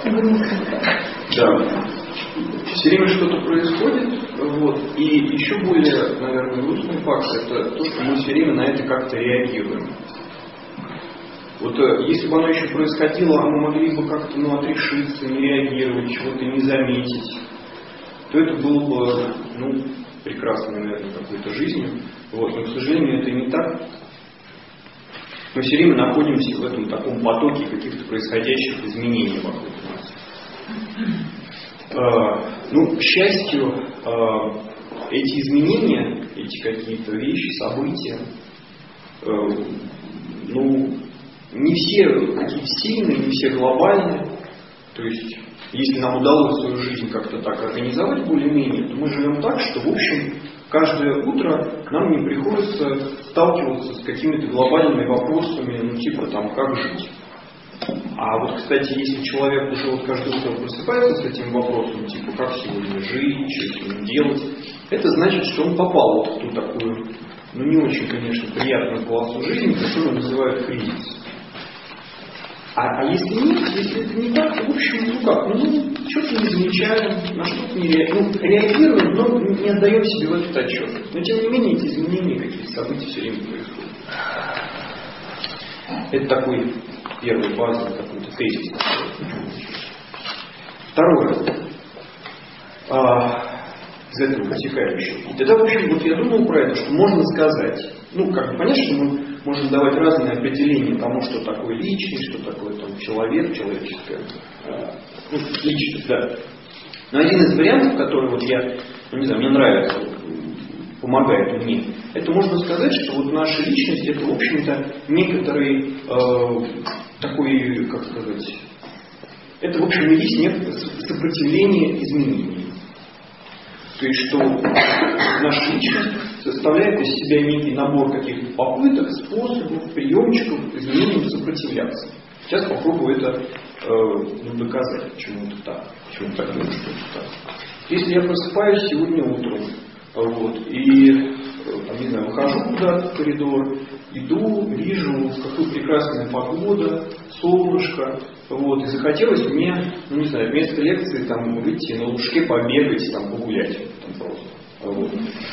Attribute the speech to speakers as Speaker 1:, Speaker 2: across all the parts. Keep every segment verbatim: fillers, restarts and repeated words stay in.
Speaker 1: Да. Все время что-то происходит, вот, и еще более, наверное, грустный факт, это то, что мы все время на это как-то реагируем. Вот если бы оно еще происходило, а мы могли бы как-то ну, отрешиться, не реагировать, чего-то не заметить, то это было бы ну, прекрасной, наверное, какой-то жизнью. Вот. Но, к сожалению, это не так. Мы все время находимся в этом таком потоке каких-то происходящих изменений вокруг нас. Э, ну, к счастью, э, эти изменения, эти какие-то вещи, события, э, ну, не все какие-то сильные, не все глобальные. То есть, если нам удалось свою жизнь как-то так организовать более-менее, то мы живем так, что, в общем, каждое утро нам не приходится сталкиваться с какими-то глобальными вопросами, ну, типа, там, как жить. А вот, кстати, если человек уже вот каждое утро просыпается с этим вопросом, типа, как сегодня жить, что с ним делать, это значит, что он попал вот в ту такую, ну, не очень, конечно, приятную полосу жизни, которую называют кризис. А, а если нет, если это не так, то, в общем, ну как, ну, что-то не замечаем, на что-то не реагируем, ну, реагируем, но не отдаем себе в этот отчет. Но, тем не менее, эти изменения, какие-то события все время происходят. Это такой первый базовый какой-то тезис. Второе. А, из этого вытекающего. И тогда, в общем, вот я думал про это, что можно сказать. Ну, как бы понятно, что мы можем давать разные определения тому, что такое личность, что такое там, человек, человеческая э, ну, личность, да. Но один из вариантов, который вот я, ну не знаю, мне нравится, помогает мне, это можно сказать, что вот наша личность это, в общем-то, некоторый э, такой, как сказать, это, в общем, и есть некое сопротивление изменений. То есть, что наша личность составляет из себя некий набор каких-то попыток, способов, приемчиков, изменениям сопротивляться. Сейчас попробую это э, ну, доказать, почему это так, почему так думаю, что это так. Если я просыпаюсь сегодня утром, вот, и, там, не знаю, выхожу куда-то в коридор, иду, вижу, какая прекрасная погода, солнышко, вот, и захотелось мне, ну не знаю, вместо лекции там выйти на лужке, побегать, там, погулять, там просто, вот.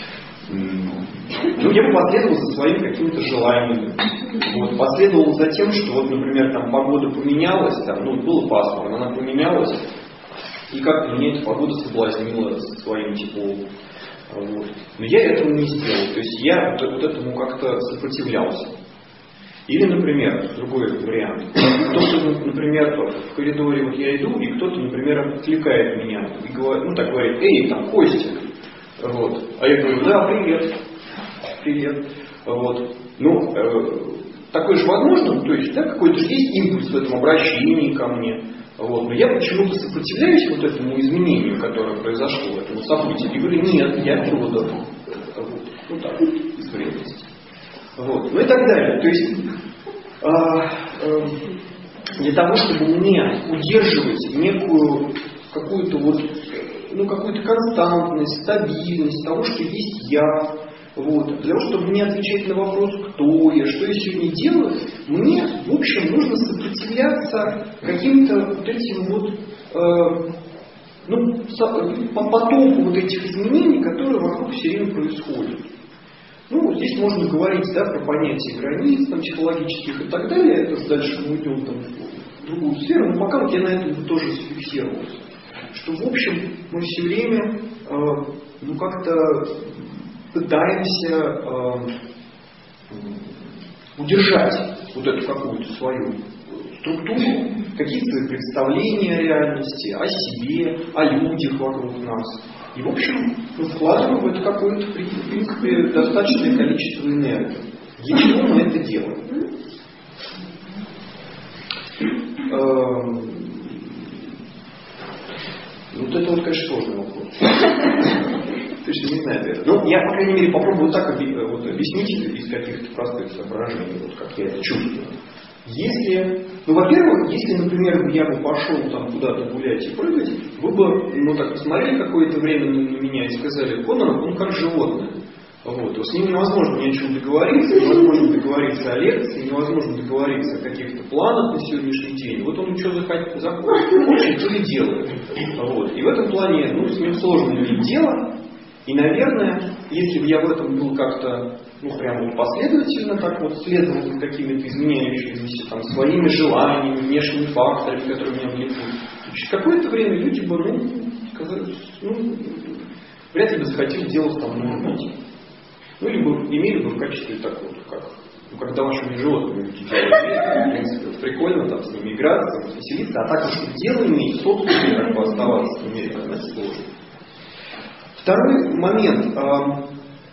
Speaker 1: Ну, я бы последовал за своими какими-то желаниями. Вот, последовал за тем, что вот, например, там погода поменялась, там, ну, было пасмурно, она поменялась, и как-то меня эта погода соблазнила своим теплом. Вот. Но я этого не сделал. То есть я вот, вот этому как-то сопротивлялся. Или, например, другой вариант. Кто-то, например, в коридоре вот я иду, и кто-то, например, отвлекает меня и говорит, ну так говорит, эй, там, Костя. Вот. А я говорю, да, привет. Привет. Вот. Ну, э, такое же возможно, то есть, да, какой-то же есть импульс в этом обращении ко мне. Вот. Но я почему-то сопротивляюсь вот этому изменению, которое произошло, этому событию. И говорю, нет, я продал. Вот. Ну так, из вредности. Вот. Ну и так далее. То есть, э, э, для того, чтобы мне удерживать некую какую-то вот, ну, какую-то константность, стабильность того, что есть я. Вот. Для того, чтобы мне отвечать на вопрос, кто я, что я сегодня делаю, мне, в общем, нужно сопротивляться каким-то вот этим вот, э, ну, по потоку вот этих изменений, которые вокруг все время происходят. Ну, здесь можно говорить, да, про понятие границ, там, психологических и так далее. Это же дальше мы уйдем там, в другую сферу. Но пока вот я на этом тоже зафиксировался. Что, в общем, мы все время, э, ну, как-то пытаемся э, удержать вот эту какую-то свою структуру, какие-то свои представления о реальности, о себе, о людях вокруг нас. И, в общем, мы вкладываем в это какое-то, в принципе, достаточное количество энергии. Для чего мы это делаем? Э, вот это вот, конечно, сложный вопрос. Точно не знаю это. Ну, я, по крайней мере, попробую так вот, объяснить из каких-то простых соображений, вот как я это чувствую. Если, ну, во-первых, если, например, я бы пошел там куда-то гулять и прыгать, вы бы, ну, так посмотрели какое-то время на меня и сказали, Кононов, он как животное. Вот. С ним невозможно ни о чем договориться, невозможно договориться о лекции, невозможно договориться о каких-то планах на сегодняшний день. Вот он что захочет, захочет, то и делает. Вот. И в этом плане, ну, с ним сложно иметь дело. И, наверное, если бы я в этом был как-то, ну, прямо последовательно, так вот, следовал за какими-то изменяющимися там своими желаниями, внешними факторами, которые меня влекут, то через какое-то время люди бы, ну, сказали, ну, вряд ли бы захотели делать там много пить. Ну, либо имели бы в качестве такого, как, ну, как домашними животными люди делают. В принципе, вот прикольно там с ними играться, веселиться, а так уж дело иметь, собственно, как бы оставаться с ними, это сложно. Второй момент, а,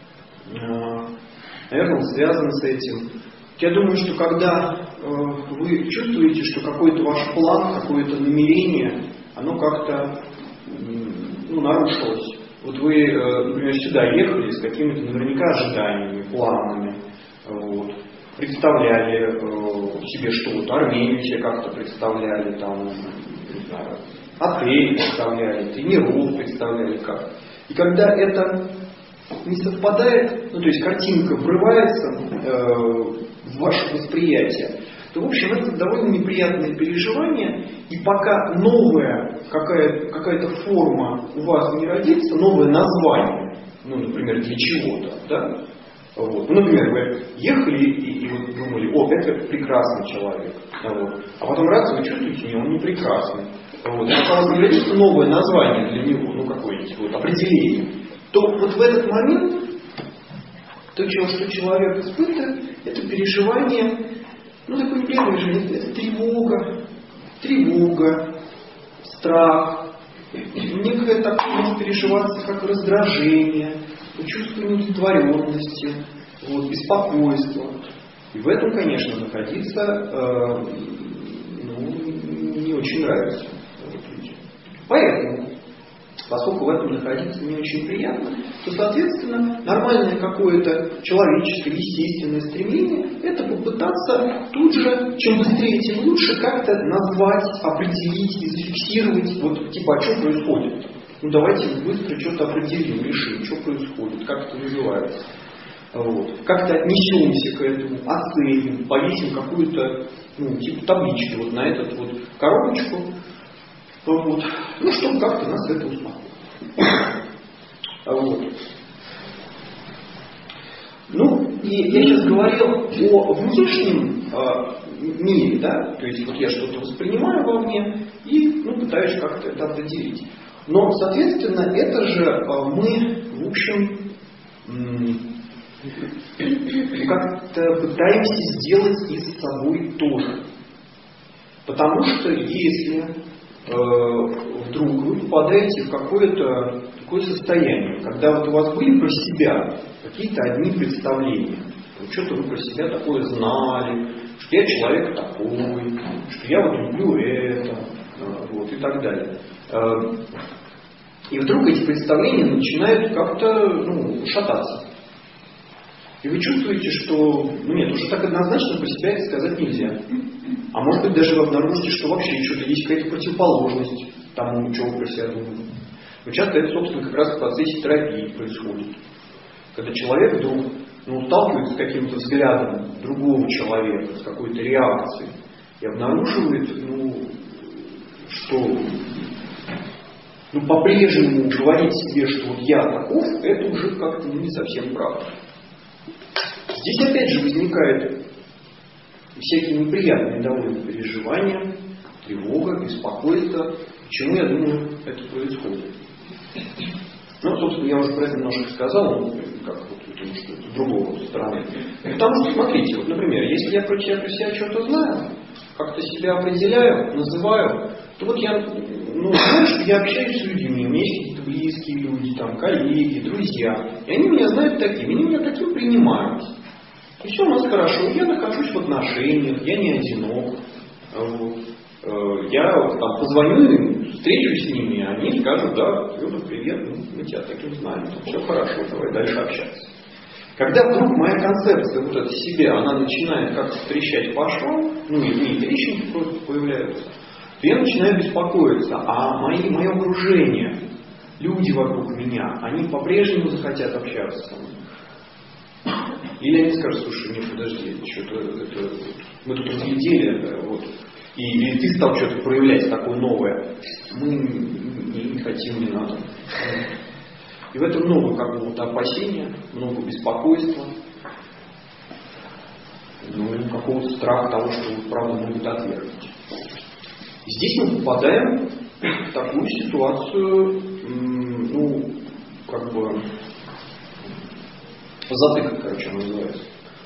Speaker 1: а, наверное, связан с этим. Я думаю, что когда а, вы чувствуете, что какой-то ваш план, какое-то намерение, оно как-то ну, нарушилось. Вот вы, например, сюда ехали с какими-то наверняка ожиданиями, планами, вот, представляли э, себе что-то, Армению себе как-то представляли, там, не знаю, отель представляли, тренировку представляли как. И когда это не совпадает, ну то есть картинка врывается э, в ваше восприятие, то, в общем, это довольно неприятное переживание, и пока новая какая, какая-то форма у вас не родится, новое название, ну, например, для чего-то, да, вот. Ну, например, вы ехали и, и вот думали, о, это прекрасный человек, вот. А потом раз вы чувствуете, не, он не прекрасный, вот. А пока у вас не родится новое название для него, ну, какое-нибудь вот, определение, то вот в этот момент то, что человек испытывает, это переживание, ну, такое неприятное переживание, это тревога, тревога, страх, некое такое может переживаться, как раздражение, чувство неудовлетворенности, вот, беспокойство. И в этом, конечно, находиться э, ну, не очень нравится. Вот, поэтому, поскольку в этом находиться не очень приятно, то, соответственно, нормальное какое-то человеческое, естественное стремление – это попытаться тут же, чем быстрее, тем лучше, как-то назвать, определить и зафиксировать, вот типа, о чем происходит. Ну давайте быстро что-то определим, решим, что происходит, как это называется. Вот. Как-то отнесемся к этому, оценим, повесим какую-то ну, типа таблички вот на эту вот коробочку. Вот. Ну, чтобы как-то нас это успокоило. Вот. Ну, и я сейчас говорил о внешнем э, мире, да, то есть вот я что-то воспринимаю вовне и ну, пытаюсь как-то это определить. Но, соответственно, это же э, мы, в общем, э, как-то пытаемся сделать и с собой тоже. Потому что если вдруг вы попадаете в какое-то такое состояние, когда вот у вас были про себя какие-то одни представления, вот что-то вы про себя такое знали, что я человек такой, что я вот люблю это, вот, и так далее. И вдруг эти представления начинают как-то ну, шататься. И вы чувствуете, что ну нет, уже так однозначно про себя это сказать нельзя. А может быть даже вы обнаружите, что вообще что-то есть какая-то противоположность тому, чего вы про себя думаете. Но часто это, собственно, как раз в процессе терапии происходит. Когда человек вдруг ну, сталкивается с каким-то взглядом другого человека, с какой-то реакцией, и обнаруживает, ну, что ну, по-прежнему говорить себе, что вот я таков, это уже как-то ну, не совсем правда. Здесь опять же возникают всякие неприятные довольно переживания, тревога, беспокойство. Почему, я думаю, это происходит? Ну, собственно, я уже про это немножко сказал, ну, как вот, потому что это с другой стороны. Потому что, смотрите, вот, например, если я про себя, про себя что-то знаю, как-то себя определяю, называю, то вот я, ну, знаю, что я общаюсь с людьми, у меня есть какие-то близкие люди, там, коллеги, друзья, и они меня знают таким, они меня таким принимают. И все у нас хорошо, я нахожусь в отношениях, я не одинок. Вот. Я там, позвоню им, встречусь с ними, и они скажут, да, Люда, привет, ну, мы тебя таким знаем, все хорошо, давай дальше общаться. Когда вдруг моя концепция вот эта себе, она начинает как-то трещать по швам, ну и в ней трещинки просто появляются, то я начинаю беспокоиться, а мои, мое окружение, люди вокруг меня, они по-прежнему захотят общаться со мной. Или они скажут, слушай, нет, подожди, что-то это, мы тут разглядели, да, вот, и, или ты стал что-то проявлять такое новое, мы не, не хотим, не надо. И в этом много как бы вот опасения, много беспокойства, ну, какого-то страха того, что правда могут отвергнуть. И здесь мы попадаем в такую ситуацию, ну, как бы затык, короче, она называется.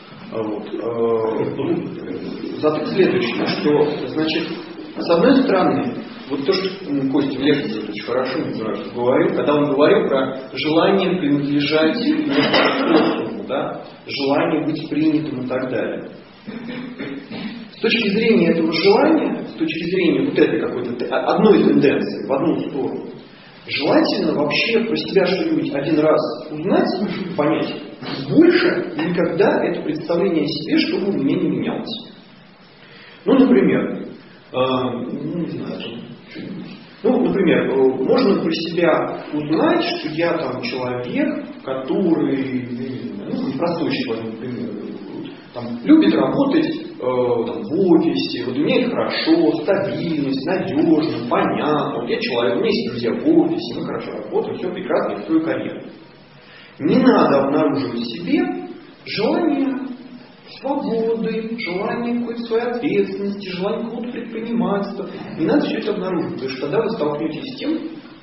Speaker 1: Вот. Затык следующий, что, значит, с одной стороны, вот то, что Костя в лекции очень хорошо, не знаю, что говорил, когда он говорил про желание принадлежать социуму, да, желание быть принятым и так далее. С точки зрения этого желания, с точки зрения вот этой какой-то одной тенденции в одну сторону, желательно вообще про себя что-нибудь один раз узнать, понять, больше никогда это представление о себе, чтобы у меня не менялось. Ну, например, э, ну, не знаю, что-нибудь. Ну, например, можно про себя узнать, что я там человек, который, ну, простой человек, например, там, любит работать э, там, в офисе, вот у меня это хорошо, стабильность, надежно, понятно. Вот я человек, у меня есть друзья в офисе, мы хорошо работаем, все прекрасно, я строю карьеру. Не надо обнаруживать в себе желание свободы, желание какой-то своей ответственности, желание какого-то предпринимательства. Не надо все это обнаруживать, потому что тогда вы столкнетесь с тем,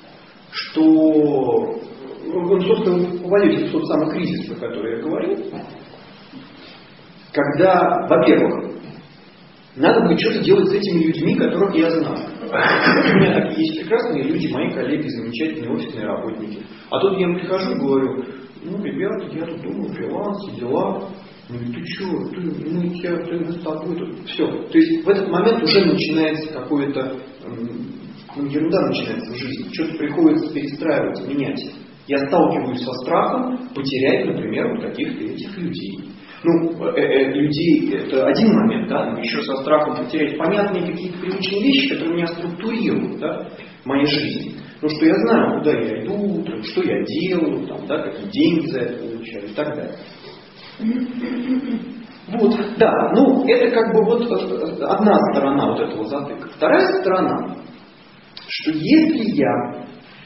Speaker 1: что, ну, собственно, вы попадете в тот самый кризис, про который я говорил, когда, во-первых, надо будет что-то делать с этими людьми, которых я знаю. Вот у меня такие есть прекрасные люди, мои коллеги, замечательные офисные работники. А тут я им прихожу и говорю, ну, ребята, я тут думаю, фриланс, дела. Ну, ты что, ты, мы, я, ты, мы с тобой тут. Все. То есть в этот момент уже начинается какое-то, ну, ерунда начинается в жизни. Что-то приходится перестраивать, менять. Я сталкиваюсь со страхом потерять, например, вот каких-то этих людей. Ну, э, э, людей это один момент, да, но еще со страхом потерять понятные какие-то привычные вещи, которые меня структурируют, да, в моей жизни. Ну, что я знаю, куда я иду, там, что я делаю, там, да, какие деньги за это получаю и так далее. Вот, да, ну, это как бы вот одна сторона вот этого затыка. Вторая сторона, что если я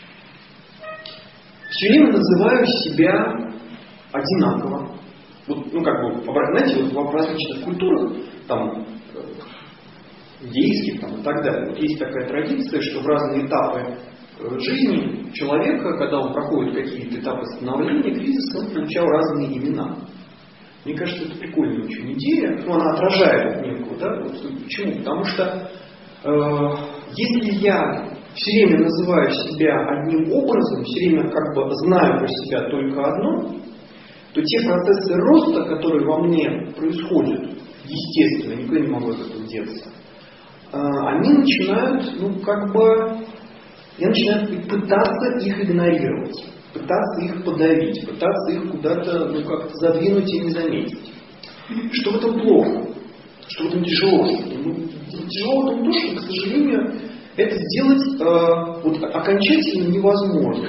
Speaker 1: все время называю себя одинаково, вот, ну, как бы, знаете, вот в различных культурах, там, индейских, там, и так далее, вот есть такая традиция, что в разные этапы жизни человека, когда он проходит какие-то этапы становления, кризиса, он получал разные имена. Мне кажется, это прикольная очень идея, но она отражает некую, да, вот, почему? Потому что э, если я все время называю себя одним образом, все время как бы знаю про себя только одно, то те процессы роста, которые во мне происходят, естественно, никуда не могу от этого деться, э, они начинают, ну, как бы, я начинаю пытаться их игнорировать. Пытаться их подавить, пытаться их куда-то, ну, как-то задвинуть и не заметить. Что в этом плохо? Что в этом тяжело? Что, ну, тяжело в том, что, к сожалению, это сделать э, вот, окончательно невозможно.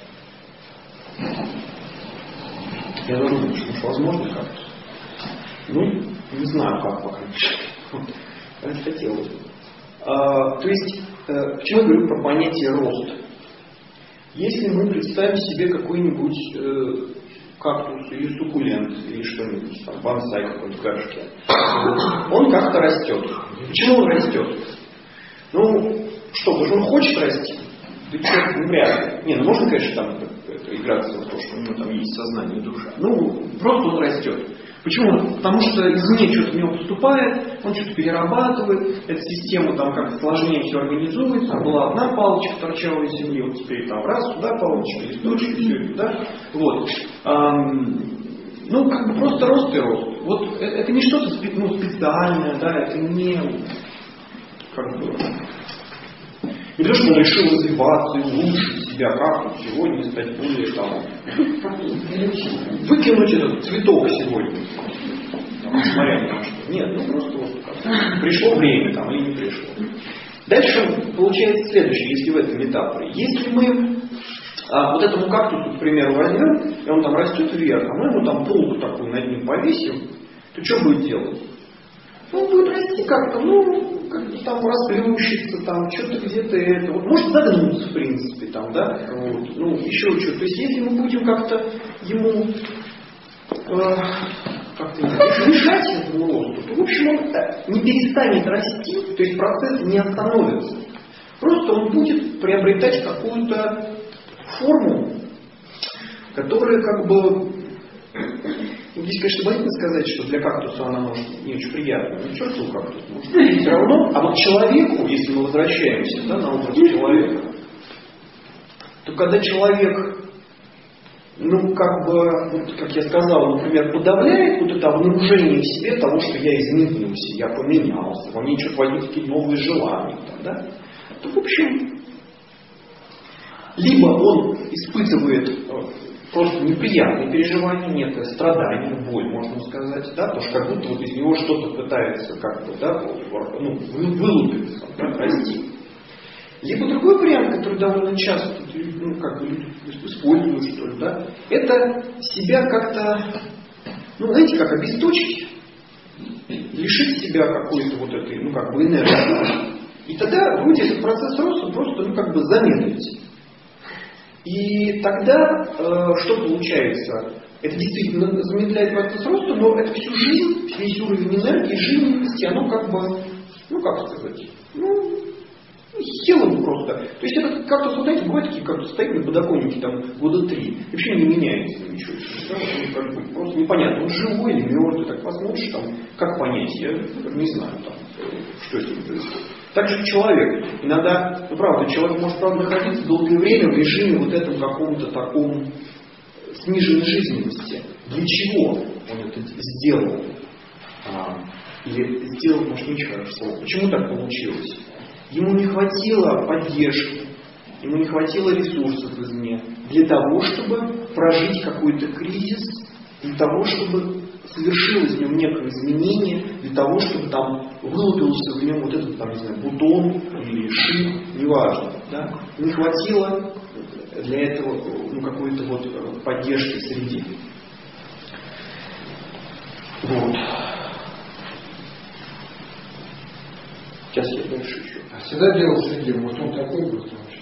Speaker 1: Я даже думаю, что, может, возможно как-то. Ну, не знаю, как пока. Вот. Хотелось бы. А, то есть, э, почему я говорю про понятие роста? Если мы представим себе какой-нибудь э, кактус или суккулент, или что-нибудь, там, бонсай какой-нибудь в горшке, он как-то растет. Почему он растет? Ну, что, потому что он хочет расти? Да что, ну, вряд ли. Не, ну можно, конечно, там это, играться в то, что у него там есть сознание и душа. Ну, просто он растет. Почему? Потому что извне что-то в него поступает, он что-то перерабатывает, эта система там как-то сложнее все организуется. Была одна палочка торчала из земли, вот теперь там раз, сюда палочка, листочки, все это, да? Вот. Ам, ну, как бы просто рост и рост. Вот это, это не что-то спе- ну, специальное, да, это не как бы не то, что он решил развиваться и улучшить себя, как вот сегодня стать более там, выкинуть этот цветок сегодня, там, несмотря ни на что. Нет, ну просто вот как, пришло время там или не пришло. Дальше получается следующее, если в этой метафоре. Если мы А вот этому кактусу, к примеру, возьмем, и он там растет вверх, а мы ему там полку такую над ним повесим, то что будет делать? Он будет расти как-то, ну, как-то там расплющится, там, что-то где-то это. Вот, может загнуться, в принципе, там, да, вот, ну, еще что-то. То есть, если мы будем как-то ему э, как-то мешать этому росту, то, в общем, он не перестанет расти, то есть процесс не остановится. Просто он будет приобретать какую-то форму, которая как бы... Здесь, конечно, боится сказать, что для кактуса она может не очень приятна. Но черт его кактус может. Все равно, а вот человеку, если мы возвращаемся, да, на образ человека, то когда человек, ну, как бы, вот, как я сказал, например, подавляет вот это обнаружение в себе того, что я изменился, я поменялся, во мне что-то возникли какие-то новые желания, там, да, то, в общем, либо он испытывает просто неприятные переживания, некое страдание, боль, можно сказать, да, потому что как будто вот из него что-то пытается как бы, да, ну, вылупиться, да, расти. Либо другой вариант, который довольно часто, ну, как бы люди используют, что ли, да, это себя как-то, ну, знаете, как обесточить, лишить себя какой-то вот этой, ну, как бы энергии. И тогда будет этот процесс роста просто, ну, как бы замедлить. И тогда э, что получается? Это действительно замедляет процесс роста, но это всю жизнь, весь уровень энергии, жизненности, оно как бы, ну как сказать, ну, села бы просто. То есть это как-то, знаете, бывает такие, как-то стоит на подоконнике там года три, вообще не меняется ничего. Как бы, просто непонятно, он живой или мертвый, так посмотришь, там, как понять, я не знаю, там, что с ним происходит. Так же человек. Иногда, ну правда, человек может, правда, находиться долгое время в режиме вот этом каком-то таком сниженной жизненности. Для чего он это сделал? А, или сделал, может, не очень хорошее слово. Почему так получилось? Ему не хватило поддержки, ему не хватило ресурсов извне для того, чтобы прожить какой-то кризис, для того, чтобы совершилось в нем некое изменение, для того, чтобы там вылупился в нем вот этот, там, не знаю, бутон или шип, неважно. Да? Не хватило для этого, ну, какой-то вот поддержки в среде. Вот. Сейчас я дальше еще.
Speaker 2: А всегда делал в среде, может он такой был вообще?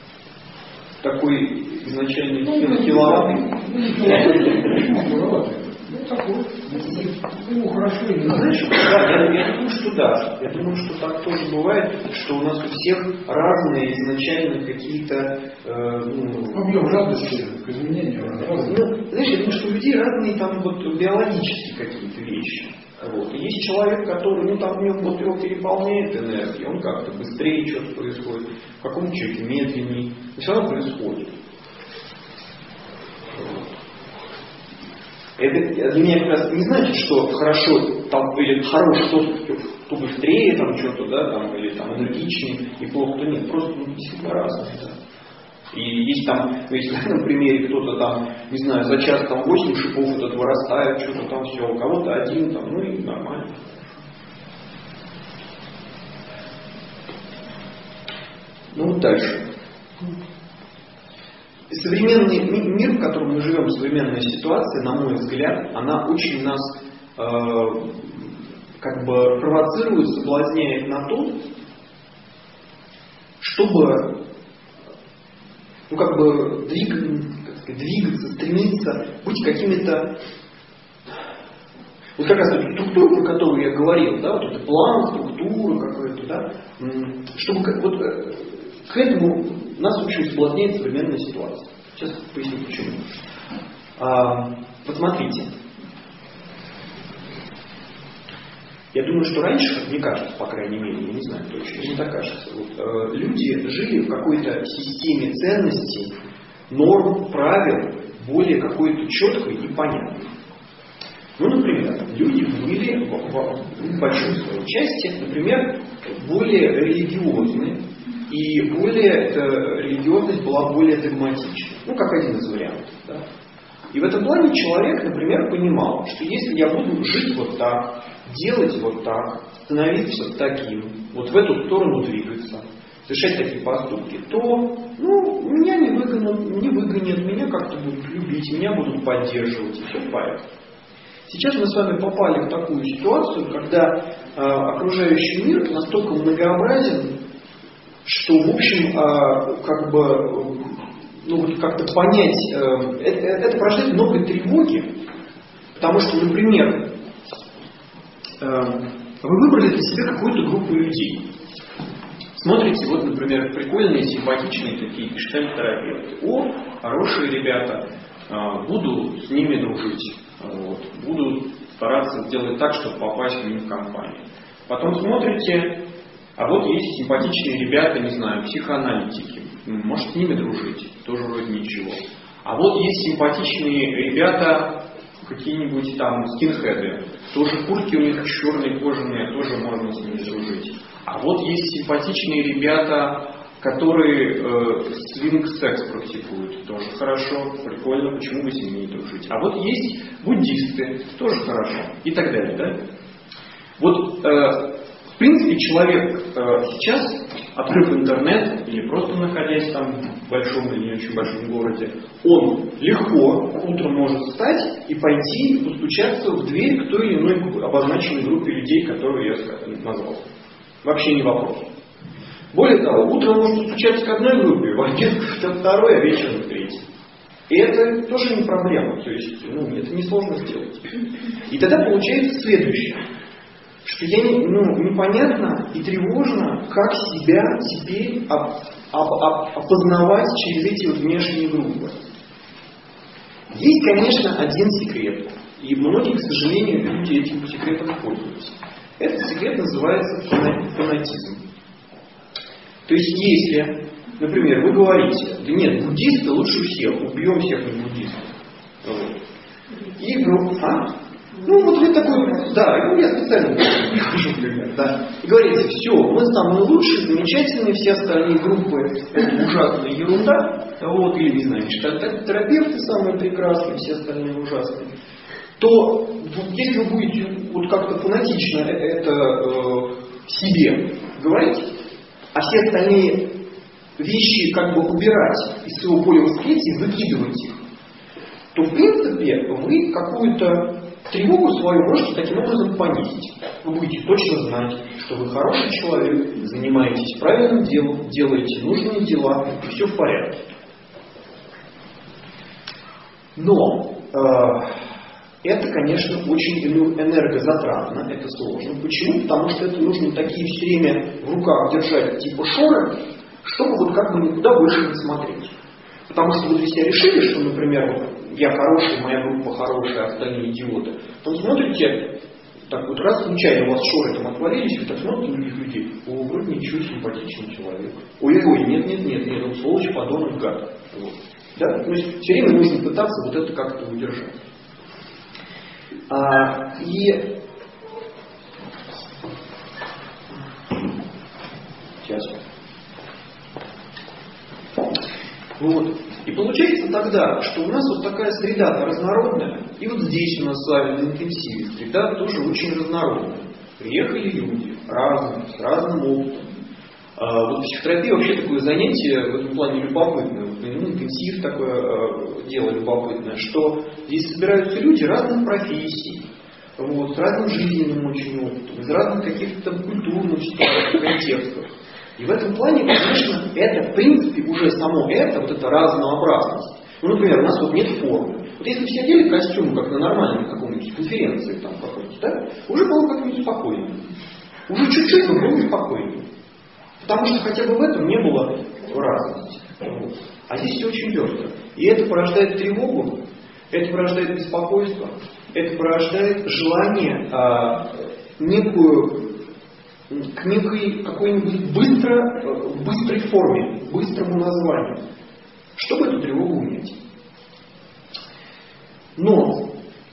Speaker 1: Такой изначально хиловатый?
Speaker 2: Почему хиловатый? Ну такой. Ну хорошо или
Speaker 1: ну, знаешь, да, я, я думаю, что да. Я думаю, что так тоже бывает, что у нас у всех разные изначально какие-то э, ну,
Speaker 2: объем жадности к изменению разный.
Speaker 1: Ну, знаешь, я думаю, что у людей разные там вот биологические какие-то вещи. Вот. И есть человек, который, ну там в нем вот его переполняет энергия, он как-то быстрее что-то происходит, в каком человеке медленнее, но все равно происходит. Вот. Это для меня как раз не значит, что хорошо там, или хороший кто, кто быстрее, там что-то, да, там, или там энергичнее, и плохо, то нет. Просто ну, действительно разные. Да. И есть там, если на примере кто-то там, не знаю, за час там восемь шипов этот вырастает, что-то там все, у кого-то один там, ну и нормально. Ну вот дальше. Современный мир, в котором мы живем, современная ситуация, на мой взгляд, она очень нас э, как бы провоцирует, соблазняет на то, чтобы ну, как бы двиг, как сказать, двигаться, стремиться быть какими-то вот как раз эту структуру, про которую я говорил, да, вот это план, структура какая-то, да, чтобы вот к этому нас очень соблазняет современная ситуация. Сейчас поясню почему. А, вот смотрите. Я думаю, что раньше, как мне кажется, по крайней мере, я не знаю точно, мне так кажется, вот, э, люди жили в какой-то системе ценностей, норм, правил, более какой-то четкой и понятной. Ну, например, люди были в, в, в большой своей части, например, более религиозные, и более, эта религиозность была более догматичной. Ну, как один из вариантов. Да? И в этом плане человек, например, понимал, что если я буду жить вот так, делать вот так, становиться таким, вот в эту сторону двигаться, совершать такие поступки, то ну, меня не выгонят, не выгонят, меня как-то будут любить, меня будут поддерживать, и все в порядке. Сейчас мы с вами попали в такую ситуацию, когда э, окружающий мир настолько многообразен, что, в общем, э, как бы, ну, вот как-то понять, э, это, это порождает много тревоги, потому что, например, э, вы выбрали для себя какую-то группу людей. Смотрите, вот, например, прикольные, симпатичные такие гештальт-терапевты. О, хорошие ребята, э, буду с ними дружить. Вот. Буду стараться сделать так, чтобы попасть к ним в компанию. Потом смотрите, а вот есть симпатичные ребята, не знаю, психоаналитики. Может с ними дружить, тоже вроде ничего. А вот есть симпатичные ребята, какие-нибудь там скинхеды. Тоже куртки у них черные, кожаные, тоже можно с ними дружить. А вот есть симпатичные ребята, которые э, свинг-секс практикуют. Тоже хорошо, прикольно, почему бы с ними не дружить. А вот есть буддисты, тоже хорошо. И так далее, да? Вот, э, в принципе, человек э, сейчас, открыв интернет, или просто находясь там в большом или не очень большом городе, он легко утром может встать и пойти постучаться в дверь к той или иной обозначенной группе людей, которую я назвал. Вообще не вопрос. Более того, утром можно стучаться к одной группе, в обед ко второй, а вечером к третьей. И это тоже не проблема. То есть, ну, это несложно сделать. И тогда получается следующее. Что я не, ну, непонятно и тревожно, как себя теперь оп, оп, оп, опознавать через эти вот внешние группы. Есть, конечно, один секрет. И многие, к сожалению, люди этим секретом пользуются. Этот секрет называется фанатизм. То есть, если, например, вы говорите, да нет, буддисты лучше всех, убьем всех не буддистов. Вот. И говорю, а? Ну, вот вы такой, да, ну, я специально прихожу, пример, да. И говорите, все, мы самые лучшие, замечательные, все остальные группы, это ужасная ерунда, вот, или, не знаю, терапевты самые прекрасные, все остальные ужасные, то, если вы будете вот как-то фанатично это э, себе говорить, а все остальные вещи как бы убирать из своего поля восприятия, выкидывать их, то, в принципе, вы какую-то тревогу свою можете таким образом понизить. Вы будете точно знать, что вы хороший человек, занимаетесь правильным делом, делаете нужные дела, и все в порядке. Но э, это, конечно, очень энергозатратно, это сложно. Почему? Потому что это нужно такие все время в руках держать типа шоры, чтобы вот как бы никуда больше не смотреть. Потому что вы для себя решили, что, например, вот, я хороший, моя группа хорошая, остальные идиоты. Потом смотрите, так вот раз случайно у вас шоры там отвалились, вы так смотрите на других людей, о, вроде ничего, симпатичный человек. Ой-ой, нет, нет, нет, нет, он сволочь, подонок, гад. Вот. Да? То есть все время нужно пытаться вот это как-то удержать. А, и сейчас. Вот. И получается тогда, что у нас вот такая среда разнородная, и вот здесь у нас с вами на интенсиве среда тоже очень разнородная. Приехали люди разные, с разным опытом. А, вот психотерапия вообще такое занятие в этом плане любопытное. Вот, ну, интенсив такое а, дело любопытное, что здесь собираются люди разных профессий, вот, с разным жизненным очень опытом, из разных каких-то там культурных контекстов. И в этом плане, конечно, это, в принципе, уже само это, вот эта разнообразность. Ну, например, у нас вот нет формы. Вот если все одели костюмы, как на нормальной какой-нибудь конференции там какой-то, да, уже было как-нибудь спокойнее. Уже чуть-чуть, но было спокойнее. Потому что хотя бы в этом не было разности. Вот. А здесь все очень пестро. И это порождает тревогу, это порождает беспокойство, это порождает желание а, некую, к некой какой-нибудь быстро, быстрой форме, быстрому названию, чтобы эту тревогу унять. Но,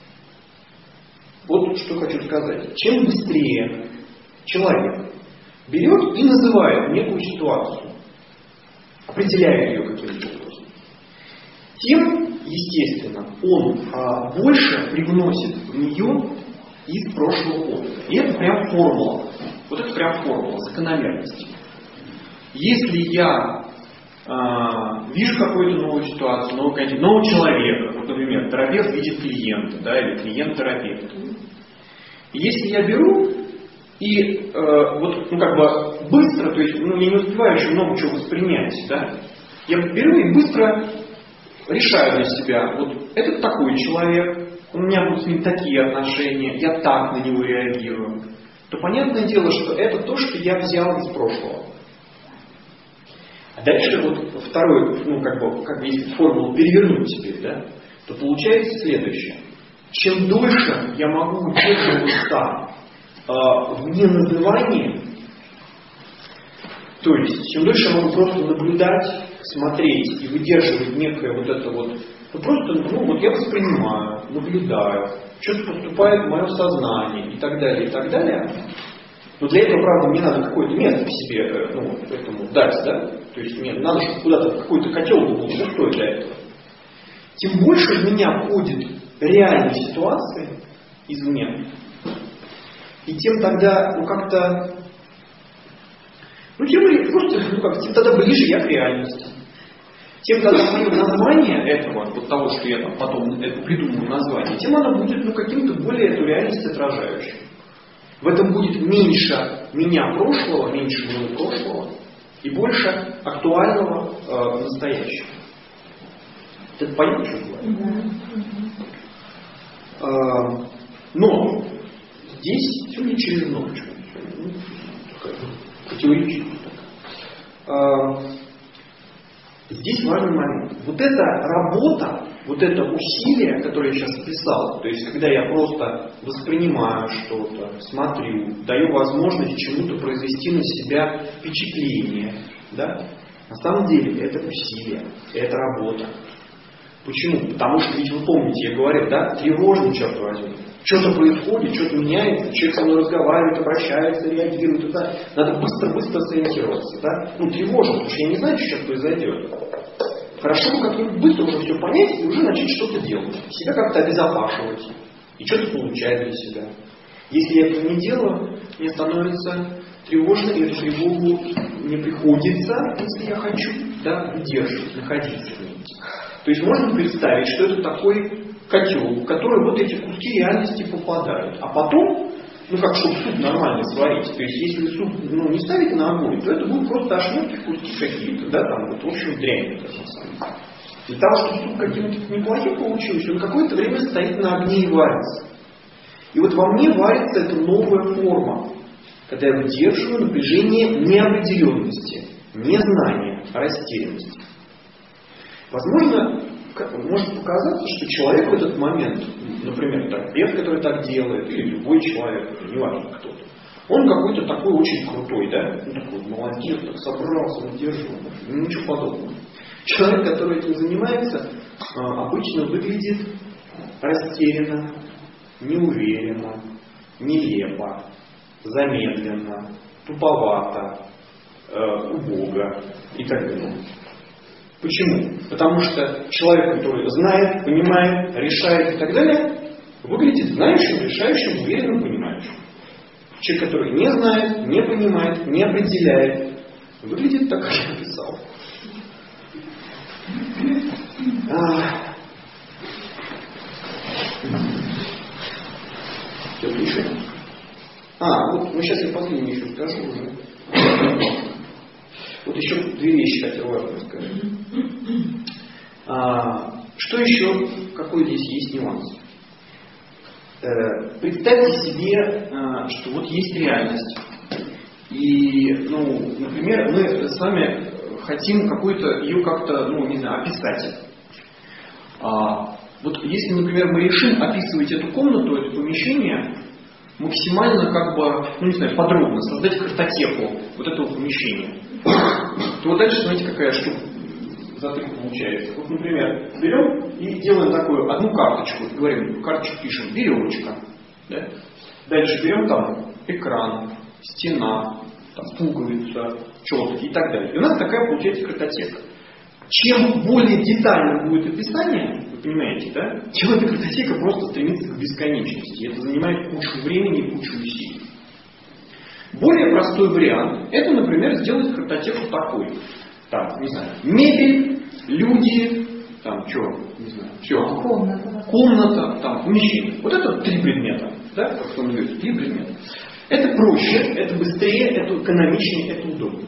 Speaker 1: вот что хочу сказать, чем быстрее человек берет и называет некую ситуацию, определяет ее каким-то образом, тем, естественно, он а, больше привносит в нее из прошлого опыта. И это прям формула. Вот это прям формула закономерности. Если я э, вижу какую-то новую ситуацию, нового, нового человека, вот, например, терапевт видит клиента, да, или клиент терапевт. Если я беру и э, вот, ну, как бы быстро, то есть, ну, я не успеваю еще много чего воспринять, да, я беру и быстро решаю для себя, вот это такой человек, у меня будут с ним такие отношения, я так на него реагирую, то понятное дело, что это то, что я взял из прошлого. А дальше вот второй, ну, как бы, как бы если формулу перевернуть теперь, да, то получается следующее. Чем дольше я могу удерживаться э, в неназывании, то есть чем дольше я могу просто наблюдать, смотреть и выдерживать некое вот это вот, ну просто, ну вот я воспринимаю, наблюдаю, что-то поступает в мое сознание и так далее, и так далее. Но для этого, правда, мне надо какое-то место в себе, ну, этому дать, да? То есть мне надо, чтобы куда-то какой-то котел был пустой для этого. Тем больше в меня входит реальной ситуации извне, и тем тогда, ну как-то, ну тем просто, ну как, тем тогда ближе я к реальности. Тем тогда мое название этого, вот того, что я там потом это придумаю название, тем оно будет, ну, каким-то более эту реальность отражающим. В этом будет меньше меня прошлого, меньше моего прошлого и больше актуального э, настоящего. Это понятно, что говорю? Mm-hmm. э, но здесь все не через ноль. Ну, категорически так. Э, здесь важный момент. Вот эта работа, вот это усилие, которое я сейчас описал, то есть когда я просто воспринимаю что-то, смотрю, даю возможность чему-то произвести на себя впечатление, да? На самом деле это усилие, это работа. Почему? Потому что, ведь вы помните, я говорил, да, тревожно, черт возьми. Что-то происходит, что-то меняется, человек со мной разговаривает, обращается, реагирует, и так. Надо быстро-быстро сориентироваться, да? Ну, тревожно, потому что я не знаю, что сейчас произойдет. Хорошо бы как-нибудь быстро уже все понять и уже начать что-то делать. Себя как-то обезопашивать. И что-то получать для себя. Если я этого не делаю, мне становится тревожно, и эту тревогу мне приходится, если я хочу, да, выдерживать, находиться в ней. То есть можно представить, что это такой котел, в который вот эти куски реальности попадают. А потом, ну как, чтобы суп нормально сварить. То есть если суп, ну, не ставить на огонь, то это будут просто ошметки, куски какие-то, да, там вот, в общем, дрянь это на самом деле. Для того, чтобы суп каким-то неплохим получился, он какое-то время стоит на огне и варится. И вот во мне варится эта новая форма, когда я выдерживаю напряжение неопределенности, незнания, растерянности. Возможно, может показаться, что человек в этот момент, например, терапевт, который так делает, или любой человек, неважно кто-то, он какой-то такой очень крутой, да? Ну, такой молодец, так собрался, выдерживал, ничего подобного. Человек, который этим занимается, обычно выглядит растерянно, неуверенно, нелепо, замедленно, туповато, убого и так далее. Почему? Потому что человек, который знает, понимает, решает и так далее, выглядит знающим, решающим, уверенным, понимающим. Человек, который не знает, не понимает, не определяет, выглядит так, как я написал. А... Все, еще. А, вот, ну сейчас я последний еще скажу уже. Вот еще две вещи хотел важно сказать. А, что еще, какой здесь есть нюанс? Э, представьте себе, а, что вот есть реальность. И, ну, например, мы с вами хотим какую-то ее как-то, ну, не знаю, описать. А, вот если, например, мы решим описывать эту комнату, это помещение, максимально, как бы, ну, не знаю, подробно, создать картотеку вот этого помещения, то вот дальше, смотрите, какая штука затык получается. Вот, например, берем и делаем такую одну карточку, говорим, карточку пишем, веревочка, да? Дальше берем там экран, стена, там, пуговица, четки и так далее. И у нас такая получается картотека. Чем более детально будет описание, вы понимаете, да, тем эта картотека просто стремится к бесконечности. И это занимает кучу времени и кучу усилий. Более простой вариант, это, например, сделать картотеку такой. Там, не знаю, мебель, люди, там, что, не знаю, все.
Speaker 3: Комната.
Speaker 1: Комната, там, помещение. Вот это три предмета, да, как он говорит, три предмета. Это проще, это быстрее, это экономичнее, это удобнее.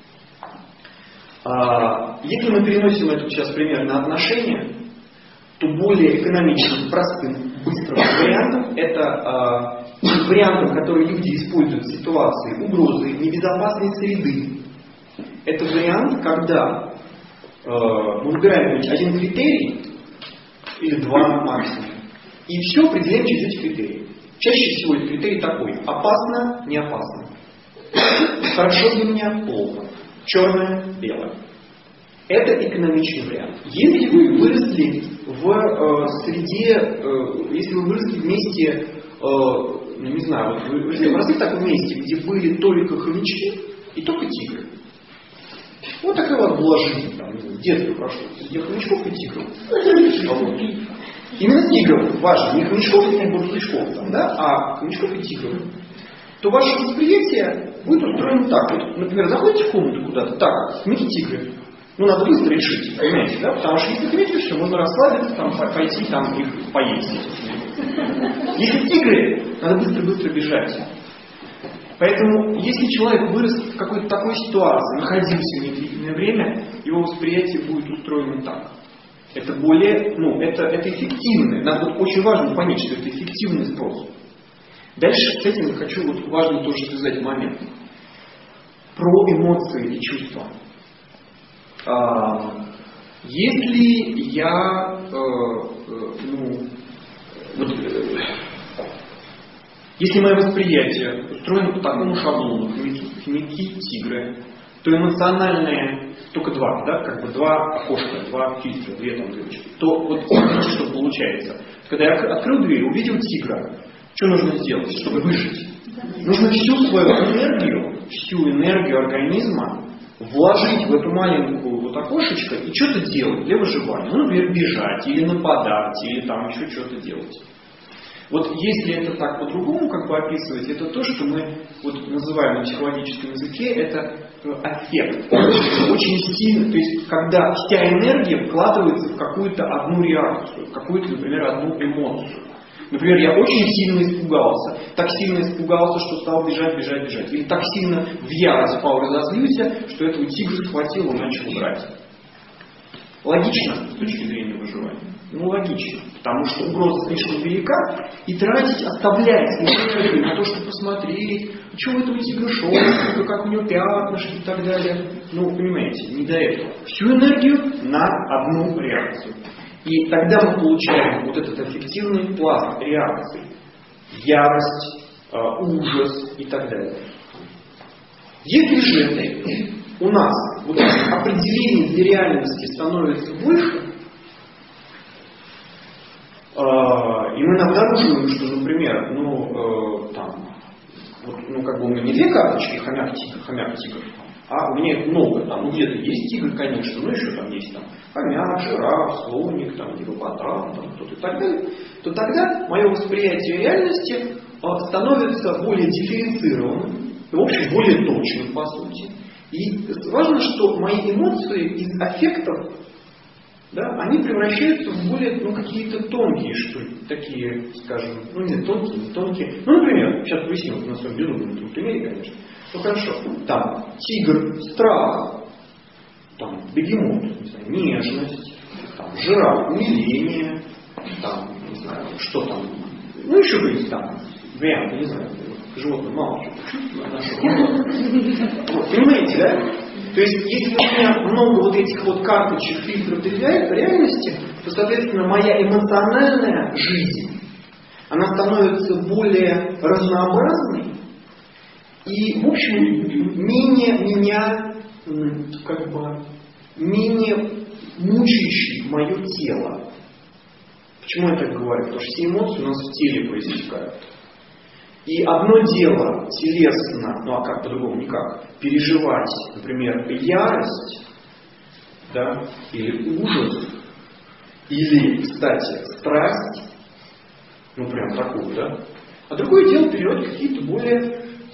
Speaker 1: А, если мы переносим этот сейчас пример на отношения, то более экономичным, простым, быстрым вариантом это а, вариантом, который люди используют в ситуации угрозы, небезопасной среды. Это вариант, когда э, мы выбираем один критерий или два максимум, и все определяем через эти критерии. Чаще всего этот критерий такой: опасно, не опасно, хорошо для меня, плохо, черное, белое. Это экономичный вариант. Если вы выросли в э, среде, э, если вы выросли вместе, э, ну не знаю, вот вы выросли в таком месте, где были только хомячки и только тигры. Вот такая у вас была жизнь, там, детство прошло, среди хомячков и тигров. Вот. Именно тигров важно, не хомячков и бурлячков, там, да, а хомячков и тигров. То ваше восприятие будет устроено так. Вот, например, заходите в комнату куда-то, так, хомяки, тигры. Ну, надо быстро решить, понимаете, да? Потому что если хомяки, все, можно расслабиться, там, пойти там их поесть. Если тигры, надо быстро-быстро бежать. Поэтому, если человек вырос в какой-то такой ситуации, находился в недлительное время, его восприятие будет устроено так. Это более, ну, это, это эффективный. Надо вот очень важно понять, что это эффективный способ. Дальше с этим хочу, вот важно тоже связать момент. Про эмоции и чувства. А, если я, э, э, ну, вот, э, если мое восприятие устроено по такому шаблону, хомяки, хомяки, тигры, то эмоциональные только два, да, как бы два окошка, два фильтра, две там дырочки, то вот смотрите, что получается. Когда я открыл дверь, увидел тигра, что нужно сделать, чтобы выжить? Нужно всю свою энергию, всю энергию организма вложить в эту маленькую вот окошечко и что-то делать для выживания. Ну, например, бежать, или нападать, или там еще что-то делать. Вот если это так по-другому как бы описывать, это то, что мы вот называем на психологическом языке, это аффект. Очень сильно, то есть когда вся энергия вкладывается в какую-то одну реакцию, в какую-то, например, одну эмоцию. Например, я очень сильно испугался. Так сильно испугался, что стал бежать, бежать, бежать. Или так сильно в ярость впал, разозлился, что этого тигра схватил и начал брать. Логично с точки зрения выживания? Ну, логично. Потому что угроза слишком велика, и тратить, оставлять энергию на то, чтобы посмотреть, что у этого тигра шелк, как у него пятнышки и так далее. Ну, понимаете, не до этого. Всю энергию на одну реакцию. И тогда мы получаем вот этот эффективный пласт реакций. Ярость, э, ужас и так далее. Если же у нас вот определение для реальности становится выше, э, и мы обнаруживаем, что, например, ну, э, там, вот, ну, как бы у меня не две карточки, хомяк-тигр, хомяк-тигр, а у меня их много. Там, ну, где-то есть тигр, конечно, но еще там есть там хомяк, жираф, слоник, там, гипопотам, там, кто-то и так далее, то тогда мое восприятие реальности становится более дифференцированным, в общем, более точным, по сути. И важно, что мои эмоции из аффектов, да, они превращаются в более, ну, какие-то тонкие, что ли, такие, скажем, ну, не тонкие, не тонкие. Ну, например, сейчас поясню на своем безумном примере, конечно. Ну, хорошо, там, тигр, страх, там, бегемот, не знаю, нежность, там, жираф, умиление, там, не знаю, что там, ну, еще есть там варианты, не знаю, животное мало что чувствует, вот, понимаете, да? То есть, если у меня много вот этих вот карточек, фильтров реальности, то, соответственно, моя эмоциональная жизнь, она становится более разнообразной и, в общем, менее меня, как бы, менее мучающей мое тело. Почему я так говорю? Потому что все эмоции у нас в теле проистекают. И одно дело телесно, ну а как по-другому никак, переживать, например, ярость, да, или ужас, или, кстати, страсть, ну прям такую, да. А другое дело переживать какие-то более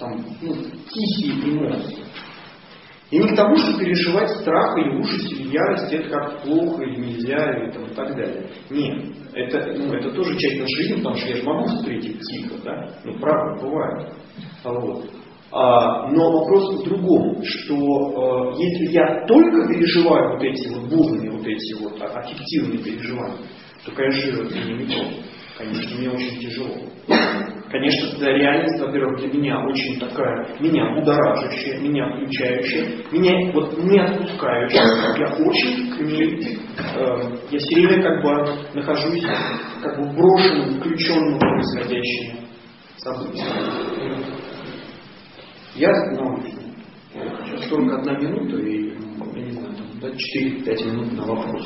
Speaker 1: там, ну, тихие эмоции. И не к тому, что переживать страх или ужас, или ярость, это как плохо, или нельзя, или там, и так далее. Нет. Это, ну, это тоже часть нашей жизни, потому что я же могу встретить тихо, да? Ну, правда, бывает. Вот. А, но вопрос в другом, что э, если я только переживаю вот эти вот бурные, вот эти вот аффективные переживания, то, конечно, это не то. Конечно, мне очень тяжело. Конечно, это реальность, во-первых, для меня очень такая, меня будоражащая, меня включающая, меня вот не отпускающая. Я очень к ней, э, я все время как бы нахожусь как бы брошенным, включенным в происходящее событие. Я остановлюсь. Сейчас сорок одна минута и, я не знаю, там, четыре-пять минут на вопрос.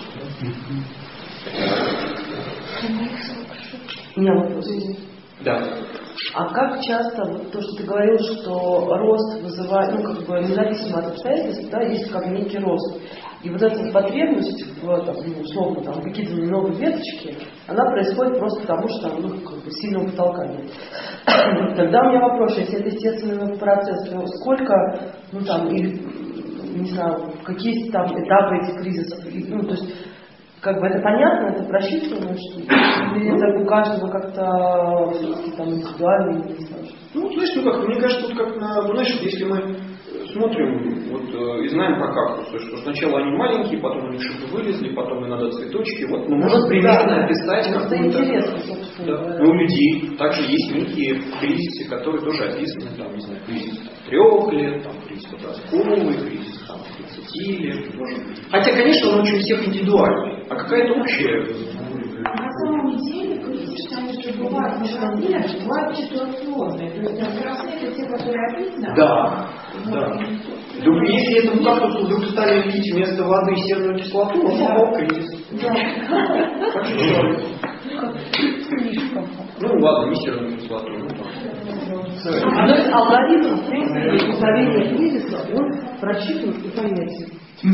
Speaker 3: У меня вопрос.
Speaker 1: Да.
Speaker 3: А как часто, вот то, что ты говорил, что рост вызывает, ну, как бы, независимо от обстоятельств, да, есть как некий рост. И вот эта потребность в, там, ну, условно, там, выкидывании новой веточки, она происходит просто потому, что, ну, как бы, сильного потолка нет. Тогда у меня вопрос, если это естественный процесс, то сколько, ну, там, или, не знаю, какие там этапы этих кризисов, ну, то есть, как бы это понятно, это просчитывано, что или это у каждого как-то там индивидуально, не знаю.
Speaker 1: Ну, знаешь, ну как, мне кажется, тут как на, ну, знаешь, если мы смотрим вот, э, и знаем про кактусы, что сначала они маленькие, потом они что-то вылезли, потом им надо цветочки, вот мы можем примерно да, описать
Speaker 3: да,
Speaker 1: какую-то...
Speaker 3: Это интересно, собственно.
Speaker 1: Да. Да. Ну, у людей также есть некие кризисы, которые тоже описаны, там, не знаю, кризис там, трех лет, там, кризис подростковый, кризис там, тридцати лет, может. Хотя, конечно, он очень у всех индивидуальный, а какая-то общая...
Speaker 4: На самом деле, кризис, конечно, бывает не размеры, бывают ситуационные. То есть взрослые это те, которые описаны.
Speaker 1: Да, да. Вдруг, если этому кактусу вдруг стали пить вместо воды серную кислоту, он попал в кризис.
Speaker 4: Да.
Speaker 1: Так что, ну ладно, не серную кислоту. Ну,
Speaker 3: а то есть алгоритм, в принципе, управления кризиса, он просчитан и понятен.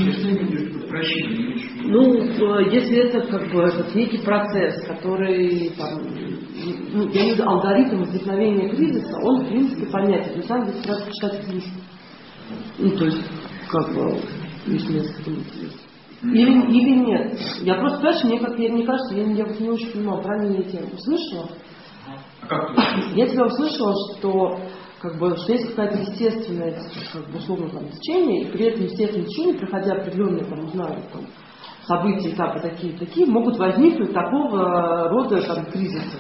Speaker 3: Ну, если это как бы этот некий процесс, который там, ну, я не знаю, алгоритм возникновения кризиса, он в принципе понятен. Но сам здесь надо почитать книжку. Ну, то есть, как бы, есть несколько мыслей. Или, или нет. Я просто, понимаешь, мне, как, мне кажется, я, я вот не очень понимала, правильно я тебя услышала?
Speaker 1: А как ты?
Speaker 3: Я тебя услышала, что как бы, что есть какая-то естественное, как бы, условно, там, течение, и при этом естественное течение, проходя определенные, там, не знаю, там, события, этапы такие, такие, могут возникнуть такого рода там, кризисы.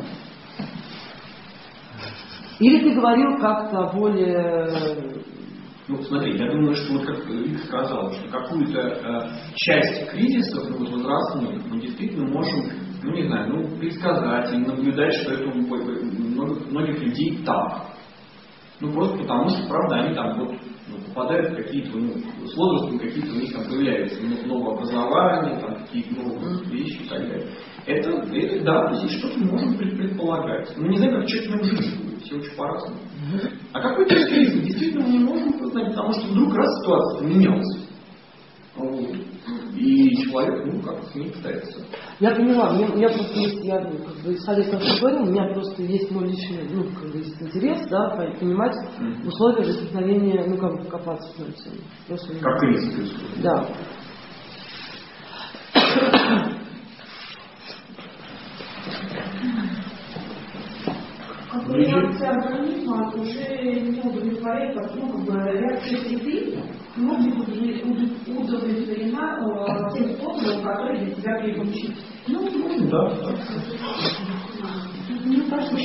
Speaker 3: Или ты говорил как-то более...
Speaker 5: Ну, смотри, я думаю, что вот как Вика сказала, что какую-то э, часть кризисов, ну, вот возрастных, мы действительно можем, ну, не знаю, ну, предсказать или наблюдать, что это у многих, многих людей так. Ну, просто потому что, правда, они там вот ну, попадают в какие-то, ну, с возрастом какие-то у них там появляются ну, новое образование, там какие-то новые вещи и так далее. Это, это да, то есть что-то можем предполагать. Ну, не знаю, как человек в жизни будет, все очень по-разному. А какой-то кризис действительно мы не можем познать, потому что вдруг раз ситуация поменялась. Вот. И человек, ну, как с ней пытается.
Speaker 3: Я поняла, у меня, у меня просто есть, я, ну, как бы, исходя из того, что говорил, у меня просто есть мой личный, ну, как бы, есть интерес, да, понимать mm-hmm. условия возникновения, ну, как бы, копаться в этом теме. Просто,
Speaker 5: как кризис происходит.
Speaker 3: Да.
Speaker 4: Как бы реакция организма уже не удовлетворяет, ну, как бы, реакция среды может быть удовлетворена тем способом, который для тебя привычен. Ну, ну,
Speaker 5: да, да.
Speaker 4: Мне кажется,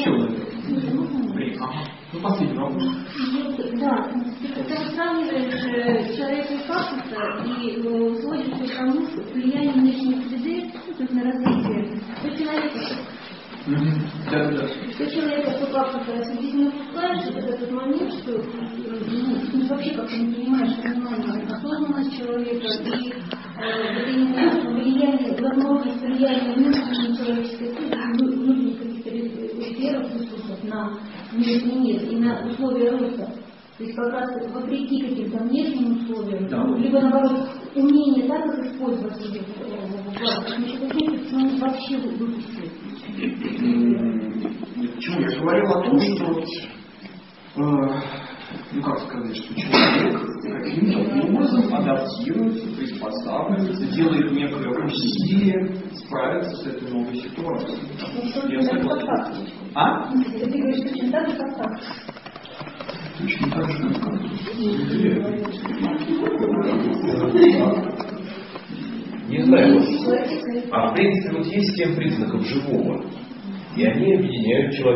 Speaker 5: ну, последний вопрос.
Speaker 6: Да, когда сравниваешь человека и кактуса и сводишься к тому, что влияние внешней среды, то есть на развитие, то человека,
Speaker 5: Да, да.
Speaker 6: что человека, что кактуса, если здесь не упускаешь, вот этот момент, что ну, вообще как-то не понимаешь понимание, осознанность человека и э, именно влияние, возможность влияния внутренней человеческой среды, внутренних каких-то сферах ресурсов на внешний мир и на условия роста. То есть как раз вопреки каким-то внешним условиям, да. Либо наоборот, умение так их использовать в глазах, но вообще выпустить.
Speaker 1: Почему? Я говорил о том, что
Speaker 5: ну как сказать, что человек каким-то образом адаптируется, приспосабливается, делает некое усилие справиться с этой новой ситуацией. Я согласен. А?
Speaker 6: Ты говоришь точно так же, как так.
Speaker 5: Точно так же, как
Speaker 7: Не знаю, вот, а в принципе вот есть семь признаков живого, и они объединяют человека.